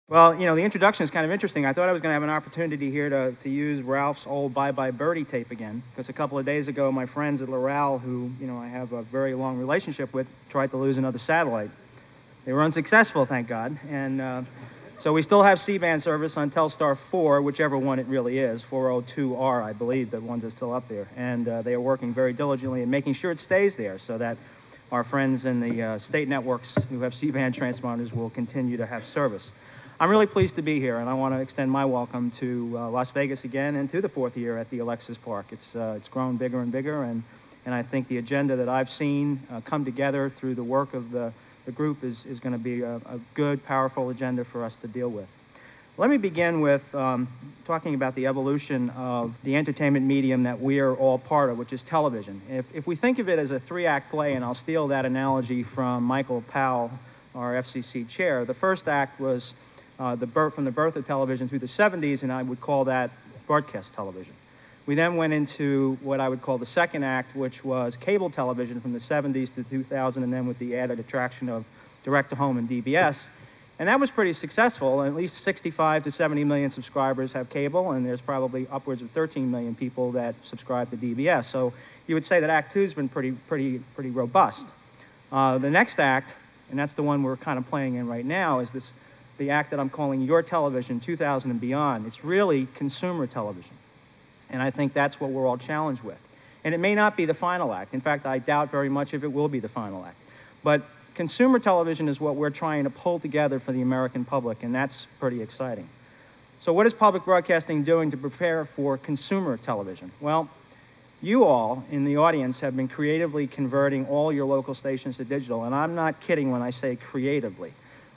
Well, you know, the introduction is kind of interesting. I thought I was going to have an opportunity here to use Ralph's old Bye Bye Birdie tape again, because a couple of days ago, my friends at Loral, who, you know, I have a very long relationship with, tried to lose another satellite. They were unsuccessful, thank God, and so we still have C-band service on Telstar 4, whichever one it really is, 402R, I believe, the ones that are still up there, and they are working very diligently in making sure it stays there so that our friends in the state networks who have C-band transponders will continue to have service. I'm really pleased to be here, and I want to extend my welcome to Las Vegas again and to the fourth year at the Alexis Park. It's grown bigger and bigger, and I think the agenda that I've seen come together through the work of the group is going to be a good, powerful agenda for us to deal with. Let me begin with talking about the evolution of the entertainment medium that we are all part of, which is television. If we think of it as a three-act play, and I'll steal that analogy from Michael Powell, our FCC chair, the first act was from the birth of television through the 70s, and I would call that broadcast television. We then went into what I would call the second act, which was cable television from the 70s to 2000, and then with the added attraction of direct-to-home and DBS. And that was pretty successful. At least 65 to 70 million subscribers have cable, and there's probably upwards of 13 million people that subscribe to DBS. So you would say that Act 2 has been pretty robust. The next act, and that's the one we're kind of playing in right now, is the act that I'm calling Your Television 2000 and Beyond. It's really consumer television. And I think that's what we're all challenged with. And it may not be the final act. In fact, I doubt very much if it will be the final act. But consumer television is what we're trying to pull together for the American public, and that's pretty exciting. So what is public broadcasting doing to prepare for consumer television? Well, you all in the audience have been creatively converting all your local stations to digital, and I'm not kidding when I say creatively.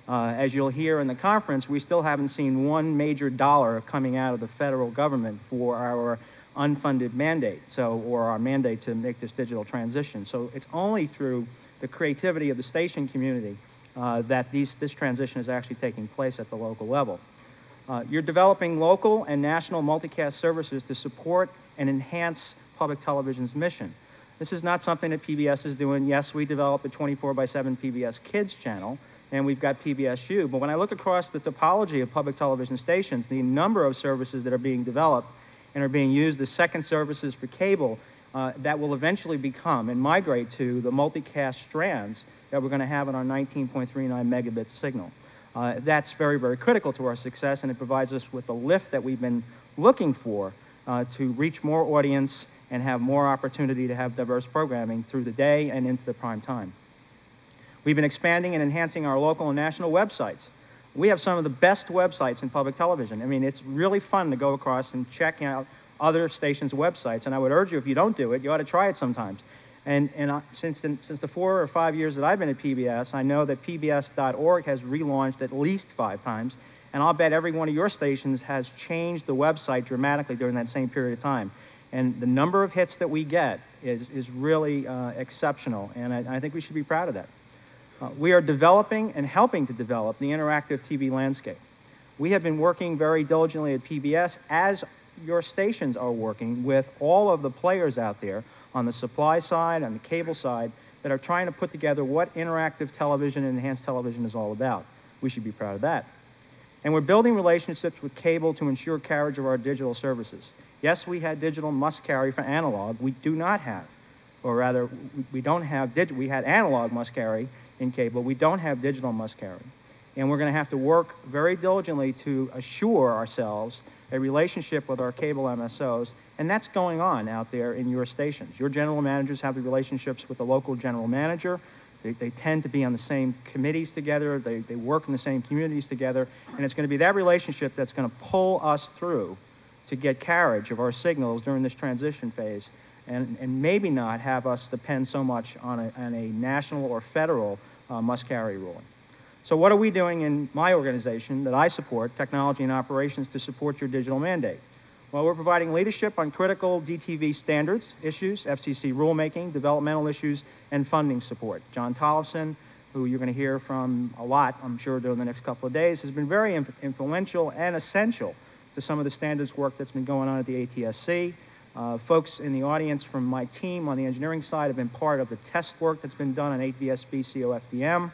As you'll hear in the conference, we still haven't seen one major dollar coming out of the federal government for our unfunded mandate, or our mandate to make this digital transition. So it's only through the creativity of the station community that this transition is actually taking place at the local level. You're developing local and national multicast services to support and enhance public television's mission. This is not something that PBS is doing. Yes, we developed a 24/7 PBS Kids channel, and we've got PBSU. But when I look across the topology of public television stations, the number of services that are being developed and are being used as second services for cable that will eventually become and migrate to the multicast strands that we're going to have in our 19.39 megabit signal. That's very, very critical to our success, and it provides us with the lift that we've been looking for to reach more audience and have more opportunity to have diverse programming through the day and into the prime time. We've been expanding and enhancing our local and national websites. We have some of the best websites in public television. I mean, it's really fun to go across and check out other stations' websites, and I would urge you, if you don't do it, you ought to try it sometimes. And since the 4 or 5 years that I've been at PBS, I know that PBS.org has relaunched at least 5 times, and I'll bet every one of your stations has changed the website dramatically during that same period of time. And the number of hits that we get is really exceptional, and I think we should be proud of that. We are developing and helping to develop the interactive TV landscape. We have been working very diligently at PBS, as your stations are working, with all of the players out there on the supply side and the cable side that are trying to put together what interactive television and enhanced television is all about. We should be proud of that. And we're building relationships with cable to ensure carriage of our digital services. Yes, we had digital must carry for analog. We do not have, or rather, we don't have we had analog must carry in cable. We don't have digital must carry. And we're going to have to work very diligently to assure ourselves a relationship with our cable MSOs, and that's going on out there in your stations. Your general managers have the relationships with the local general manager. They tend to be on the same committees together. They work in the same communities together, and it's going to be that relationship that's going to pull us through to get carriage of our signals during this transition phase, and maybe not have us depend so much on a national or federal must-carry ruling. So what are we doing in my organization that I support, Technology and Operations, to support your digital mandate? Well, we're providing leadership on critical DTV standards, issues, FCC rulemaking, developmental issues, and funding support. John Tollefson, who you're going to hear from a lot, I'm sure, during the next couple of days, has been very influential and essential to some of the standards work that's been going on at the ATSC. Folks in the audience from my team on the engineering side have been part of the test work that's been done on 8VSB COFDM.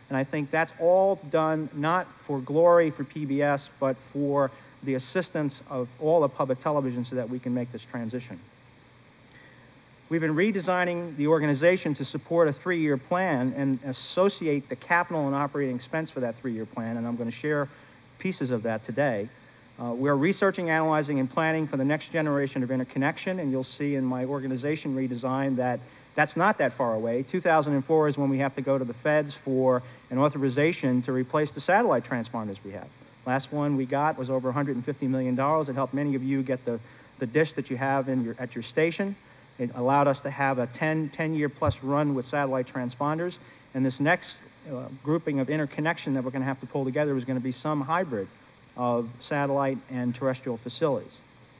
And I think that's all done not for glory for PBS, but for the assistance of all of public television so that we can make this transition. We've been redesigning the organization to support a 3-year plan and associate the capital and operating expense for that 3-year plan, and I'm going to share pieces of that today. We're researching, analyzing, and planning for the next generation of interconnection, and you'll see in my organization redesign that that's not that far away. 2004 is when we have to go to the feds for an authorization to replace the satellite transponders we have. Last one we got was over $150 million. It helped many of you get the dish that you have at your station. It allowed us to have a 10-year plus run with satellite transponders. And this next grouping of interconnection that we're going to have to pull together is going to be some hybrid of satellite and terrestrial facilities.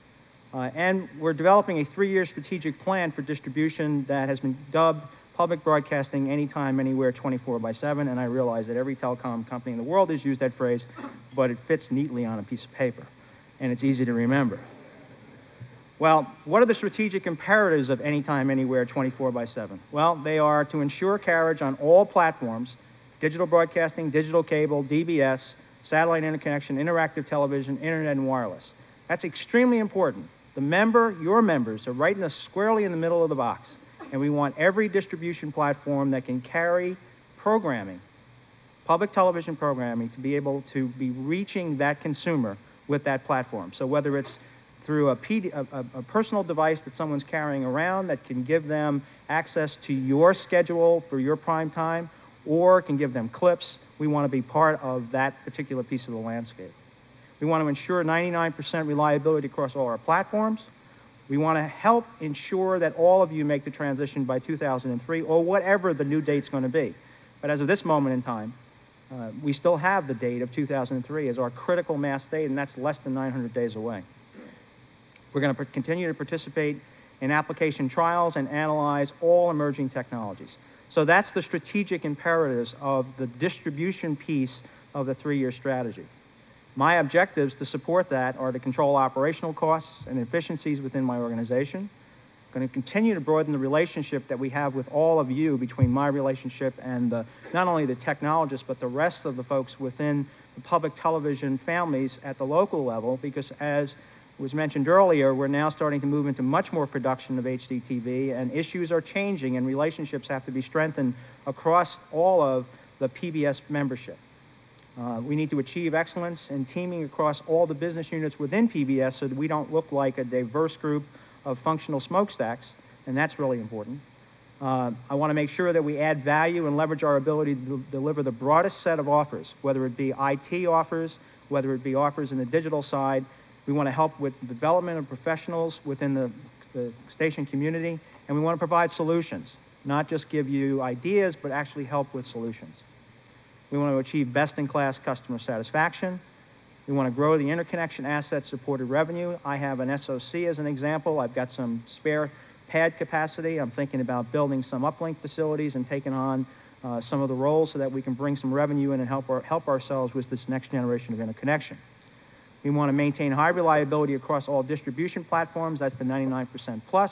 And we're developing a 3-year strategic plan for distribution that has been dubbed Public Broadcasting Anytime, Anywhere, 24/7. And I realize that every telecom company in the world has used that phrase, but it fits neatly on a piece of paper, and it's easy to remember. Well, what are the strategic imperatives of Anytime, Anywhere, 24/7? Well, they are to ensure carriage on all platforms: digital broadcasting, digital cable, DBS, satellite interconnection, interactive television, internet, and wireless. That's extremely important. Your members are right squarely in the middle of the box, and we want every distribution platform that can carry programming, public television programming, to be able to be reaching that consumer with that platform. So whether it's through a personal device that someone's carrying around that can give them access to your schedule for your prime time, or can give them clips, we want to be part of that particular piece of the landscape. We want to ensure 99% reliability across all our platforms. We want to help ensure that all of you make the transition by 2003, or whatever the new date's going to be. But as of this moment in time, we still have the date of 2003 as our critical mass date, and that's less than 900 days away. We're going to continue to participate in application trials and analyze all emerging technologies. So that's the strategic imperatives of the distribution piece of the 3-year strategy. My objectives to support that are to control operational costs and efficiencies within my organization. I'm going to continue to broaden the relationship that we have with all of you, between my relationship and not only the technologists, but the rest of the folks within the public television families at the local level, because as was mentioned earlier, we're now starting to move into much more production of HDTV, and issues are changing, and relationships have to be strengthened across all of the PBS membership. We need to achieve excellence in teaming across all the business units within PBS so that we don't look like a diverse group of functional smokestacks, and that's really important. I want to make sure that we add value and leverage our ability to deliver the broadest set of offers, whether it be IT offers, whether it be offers in the digital side. We want to help with the development of professionals within the station community, and we want to provide solutions, not just give you ideas, but actually help with solutions. We want to achieve best-in-class customer satisfaction. We want to grow the interconnection asset-supported revenue. I have an SOC as an example. I've got some spare pad capacity. I'm thinking about building some uplink facilities and taking on some of the roles so that we can bring some revenue in and help ourselves with this next generation of interconnection. We want to maintain high reliability across all distribution platforms. That's the 99% plus.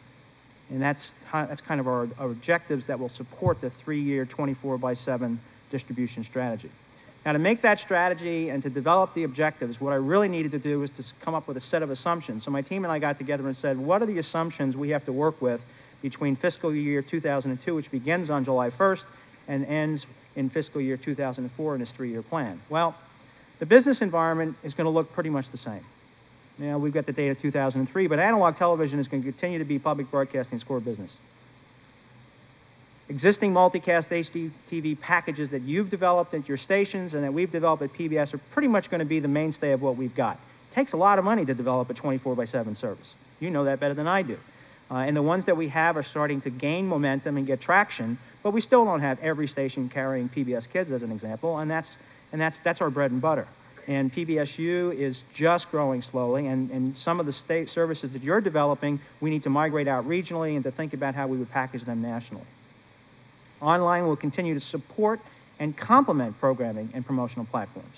And that's kind of our objectives that will support the 3-year 24/7 distribution strategy. Now, to make that strategy and to develop the objectives, what I really needed to do was to come up with a set of assumptions. So my team and I got together and said, what are the assumptions we have to work with between fiscal year 2002, which begins on July 1st, and ends in fiscal year 2004 in this 3-year plan? Well, the business environment is going to look pretty much the same. Now, we've got the data 2003, but analog television is going to continue to be public broadcasting's core business. Existing multicast HDTV packages that you've developed at your stations and that we've developed at PBS are pretty much going to be the mainstay of what we've got. It takes a lot of money to develop a 24/7 service. You know that better than I do. And the ones that we have are starting to gain momentum and get traction, but we still don't have every station carrying PBS Kids, as an example, and that's our bread and butter. And PBSU is just growing slowly, and some of the state services that you're developing, we need to migrate out regionally and to think about how we would package them nationally. Online will continue to support and complement programming and promotional platforms.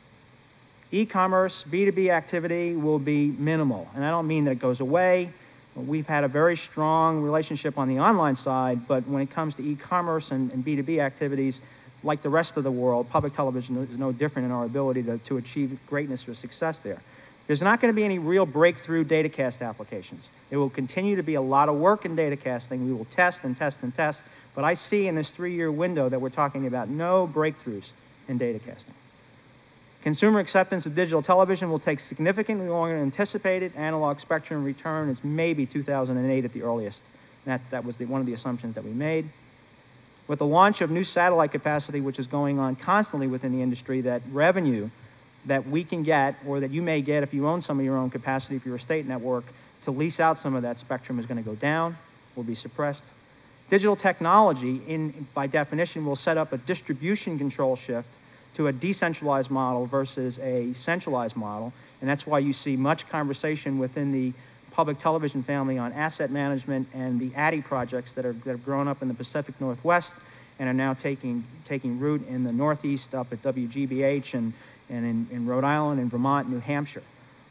E-commerce, B2B activity will be minimal, and I don't mean that it goes away We've had a very strong relationship on the online side, but when it comes to e-commerce and B2B activities, like the rest of the world, public television is no different in our ability to achieve greatness or success there. There's not going to be any real breakthrough datacast applications. There will continue to be a lot of work in datacasting. We will test and test and test, but I see in this 3-year window that we're talking about no breakthroughs in datacasting. Consumer acceptance of digital television will take significantly longer than anticipated. Analog spectrum return is maybe 2008 at the earliest. That was one of the assumptions that we made. With the launch of new satellite capacity, which is going on constantly within the industry, that revenue that we can get, or that you may get if you own some of your own capacity, if you're a state network, to lease out some of that spectrum is going to go down, will be suppressed. Digital technology, by definition, will set up a distribution control shift to a decentralized model versus a centralized model, and that's why you see much conversation within the public television family on asset management and the ADDI projects that have grown up in the Pacific Northwest and are now taking root in the Northeast up at WGBH and in Rhode Island and Vermont, New Hampshire.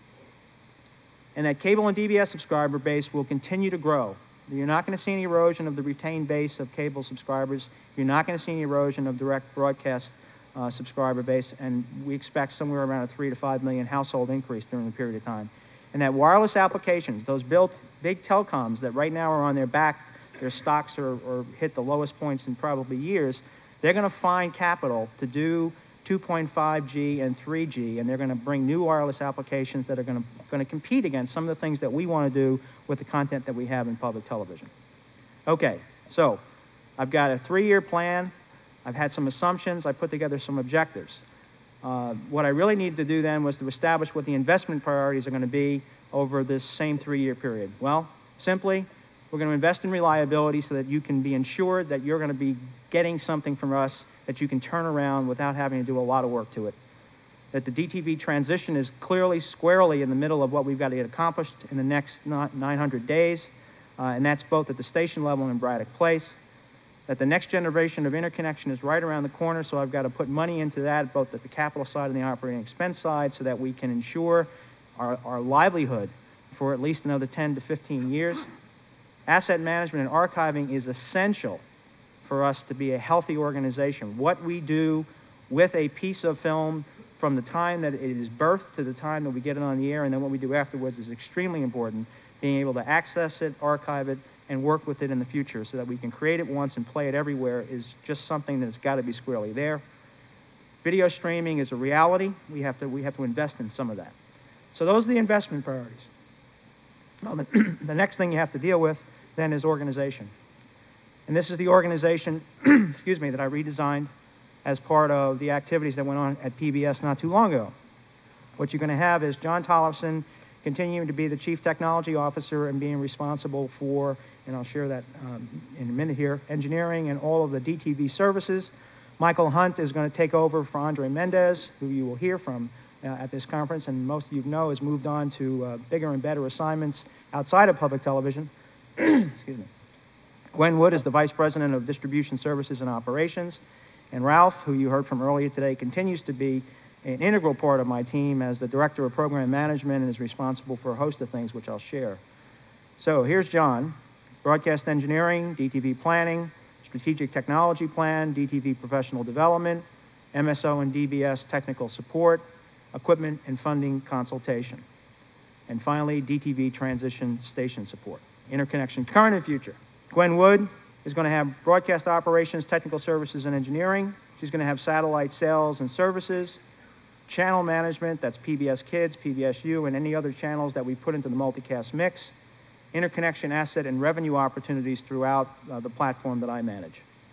And that cable and DBS subscriber base will continue to grow. You're not going to see any erosion of the retained base of cable subscribers. You're not going to see any erosion of direct broadcast subscriber base, and we expect somewhere around a 3 to 5 million household increase during the period of time. And that wireless applications, those big telecoms that right now are on their back, their stocks are hit the lowest points in probably years, they're going to find capital to do 2.5G and 3G, and they're going to bring new wireless applications that are going to compete against some of the things that we want to do with the content that we have in public television. Okay, so I've got a 3-year plan. I've had some assumptions. I put together some objectives. What I really needed to do then was to establish what the investment priorities are going to be over this same 3-year period. Well, simply, we're going to invest in reliability so that you can be ensured that you're going to be getting something from us that you can turn around without having to do a lot of work to it. That the DTV transition is clearly, squarely in the middle of what we've got to get accomplished in the next 900 days, and that's both at the station level and in Braddock Place. That the next generation of interconnection is right around the corner, so I've got to put money into that, both at the capital side and the operating expense side, so that we can ensure our livelihood for at least another 10 to 15 years. Asset management and archiving is essential for us to be a healthy organization. What we do with a piece of film from the time that it is birthed to the time that we get it on the air, and then what we do afterwards is extremely important. Being able to access it, archive it, and work with it in the future so that we can create it once and play it everywhere is just something that's got to be squarely there. Video streaming is a reality. We have to invest in some of that. So those are the investment priorities. Well, the next thing you have to deal with then is organization. And this is the organization, excuse me, that I redesigned as part of the activities that went on at PBS not too long ago. What you're going to have is John Tollefson continuing to be the Chief Technology Officer and being responsible for, and I'll share that in a minute here, engineering and all of the DTV services. Michael Hunt is going to take over for Andre Mendez, who you will hear from at this conference, and most of you know has moved on to bigger and better assignments outside of public television. Excuse me. Gwen Wood is the Vice President of Distribution Services and Operations, and Ralph, who you heard from earlier today, continues to be an integral part of my team as the Director of Program Management and is responsible for a host of things which I'll share. So here's John. Broadcast Engineering, DTV Planning, Strategic Technology Plan, DTV Professional Development, MSO and DBS Technical Support, Equipment and Funding Consultation. And finally, DTV Transition Station Support. Interconnection Current and Future. Gwen Wood is going to have Broadcast Operations, Technical Services and Engineering. She's going to have Satellite Sales and Services, Channel Management, that's PBS Kids, PBSU, and any other channels that we put into the multicast mix, interconnection asset and revenue opportunities throughout the platform that I manage.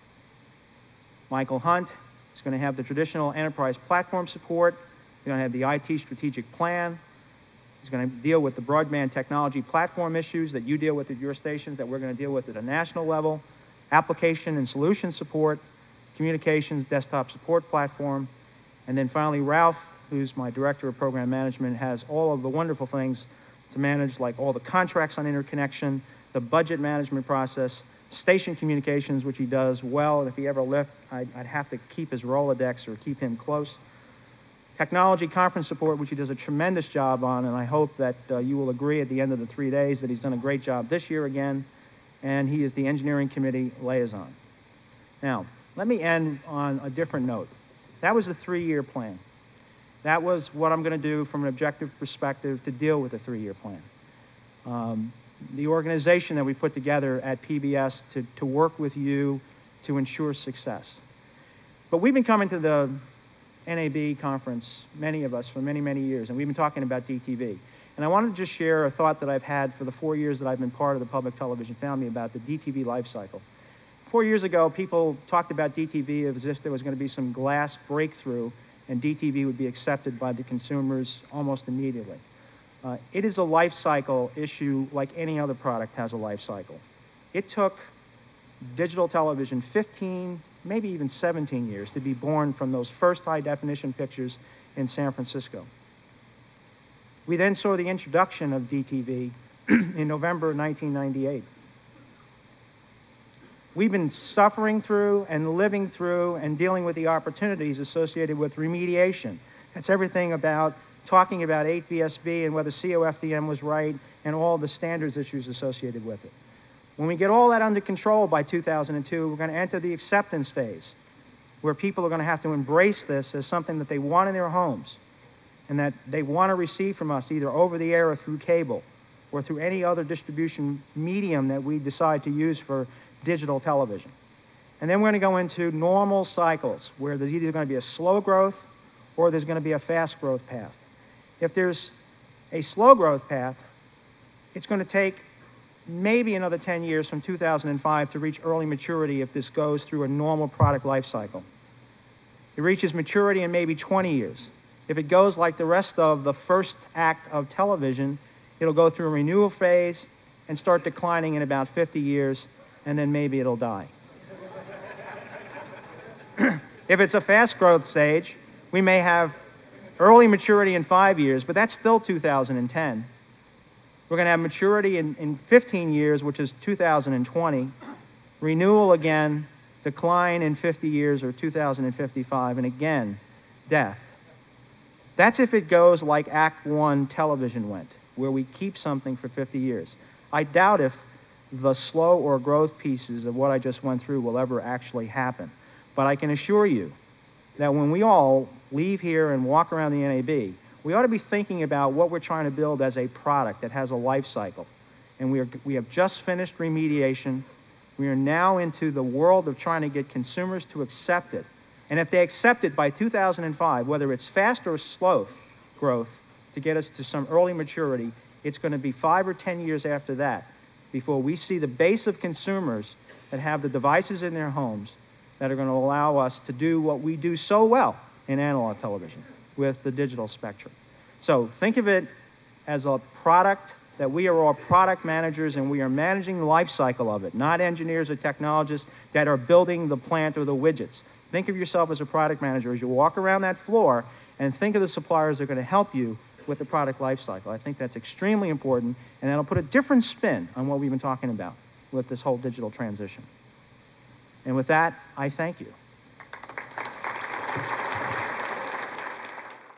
Michael Hunt is going to have the traditional enterprise platform support. He's going to have the IT strategic plan. He's going to deal with the broadband technology platform issues that you deal with at your stations that we're going to deal with at a national level, application and solution support, communications desktop support platform, and then finally Ralph, who's my Director of Program Management, has all of the wonderful things to manage, like all the contracts on interconnection, the budget management process, station communications, which he does well, and if he ever left, I'd have to keep his Rolodex or keep him close. Technology conference support, which he does a tremendous job on, and I hope that you will agree at the end of the 3 days that he's done a great job this year again, and he is the engineering committee liaison. Now, let me end on a different note. That was the 3-year plan. That was what I'm going to do from an objective perspective to deal with the 3-year plan. The organization that we put together at PBS to work with you to ensure success. But we've been coming to the NAB conference, many of us, for many, many years, and we've been talking about DTV. And I wanted to just share a thought that I've had for the 4 years that I've been part of the public television family about the DTV life cycle. 4 years ago, people talked about DTV as if there was going to be some glass breakthrough and DTV would be accepted by the consumers almost immediately. It is a life cycle issue like any other product has a life cycle. It took digital television 15, maybe even 17 years to be born from those first high-definition pictures in San Francisco. We then saw the introduction of DTV in November 1998. We've been suffering through and living through and dealing with the opportunities associated with remediation. That's everything about talking about 8VSB and whether COFDM was right and all the standards issues associated with it. When we get all that under control by 2002, we're going to enter the acceptance phase, where people are going to have to embrace this as something that they want in their homes and that they want to receive from us either over the air or through cable or through any other distribution medium that we decide to use for digital television. And then we're going to go into normal cycles where there's either going to be a slow growth or there's going to be a fast growth path. If there's a slow growth path, it's going to take maybe another 10 years from 2005 to reach early maturity if this goes through a normal product life cycle. It reaches maturity in maybe 20 years. If it goes like the rest of the first act of television, it'll go through a renewal phase and start declining in about 50 years, and then maybe it'll die. If it's a fast growth stage, we may have early maturity in 5 years, but that's still 2010. We're going to have maturity in 15 years, which is 2020. Renewal again, decline in 50 years or 2055, and again, death. That's if it goes like Act 1 television went, where we keep something for 50 years. I doubt if the slow or growth pieces of what I just went through will ever actually happen. But I can assure you that when we all leave here and walk around the NAB, we ought to be thinking about what we're trying to build as a product that has a life cycle. And we have just finished remediation. We are now into the world of trying to get consumers to accept it. And if they accept it by 2005, whether it's fast or slow growth to get us to some early maturity, it's going to be 5 or 10 years after that before we see the base of consumers that have the devices in their homes that are going to allow us to do what we do so well in analog television with the digital spectrum. So think of it as a product that we are all product managers and we are managing the life cycle of it, not engineers or technologists that are building the plant or the widgets. Think of yourself as a product manager as you walk around that floor and think of the suppliers that are going to help you with the product life cycle. I think that's extremely important, and that'll put a different spin on what we've been talking about with this whole digital transition. And with that, I thank you.